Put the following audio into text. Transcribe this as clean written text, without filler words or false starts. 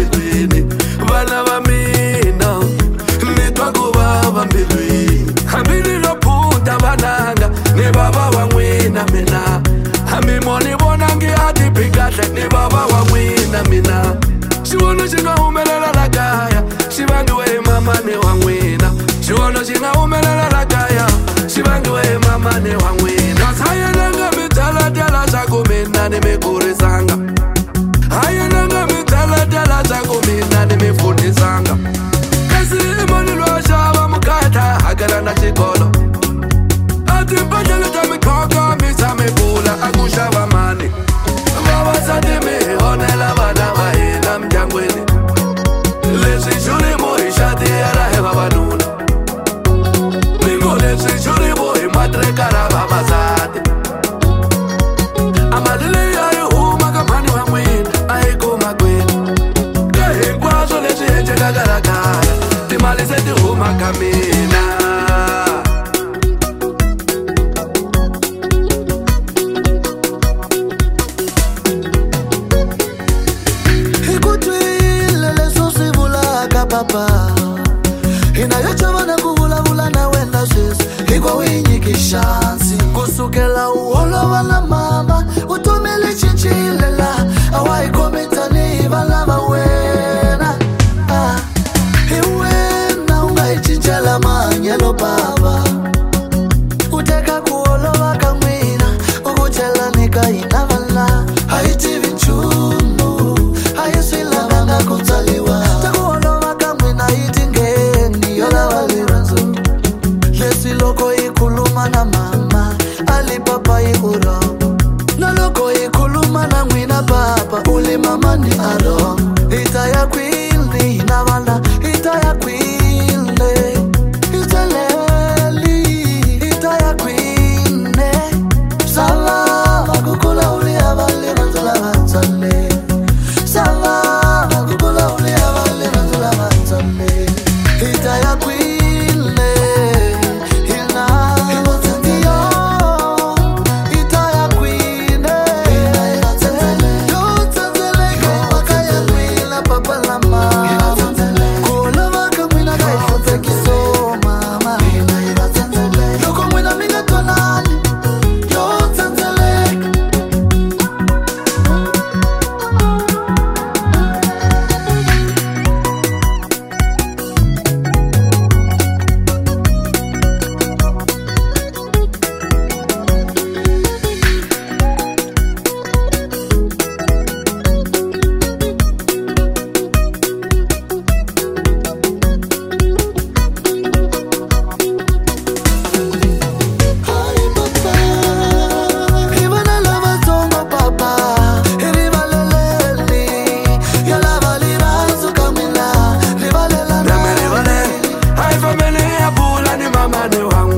matikwini vana va mina ni twa ku vava mbilwini hambi ni lo phunta vananga ni vava va n'wina mina hambi mo ni vonangi a tibi kahle ni vava wa n'wina mina xivono xi nga humelela la kaya xi vangiwe hi mamani wa n'wina xivono xi nga humelela la kaya xi vangiwe hi mamani wa n'wina hayenanga mi talatala swa ku mina ni mi kurisanga hayenanga mi talatala swa ku mina ni mi fundisanga kasi i mani loyi xava mukata hakela na xikolo a timpatlela ta mikhokho mi tshame pfula a ku xava mani vavasati mi honela vana va hina mindyangwini leswi xurimo hi xatiyela hi vavanuna mingo leswi xurimo hi matrekara vavasati a mali leyi a yi huma ka mhani wa n'wina a yi kuma kwini ka hinkwaswo leswi endlekaka la kaya timali se ti huma ka mina papa hina yo chavana ku vulavula na wena sweswi hikuva u yi nyiki xansi kusukela u holova na mama u tumile cincile la a wa hi kometani hi valava wena hi wena u nga hi cincela mahanyelo bava u teka ku holova ka n'wina u ku celani ka hina vala a hi tivi nchumu a hi swi lavanga ku tsaliwa loko yi khuluma na mama ali papa yi uro na loko yi khuluma na n'wina papa uli mama ni aro ita ya kwini na vana ita ya kwini iteleli ita ya kwini sala makukula uli avale na zula vatsale sala makukula uli avale na zula vatsale ita ya kwini mama ni wa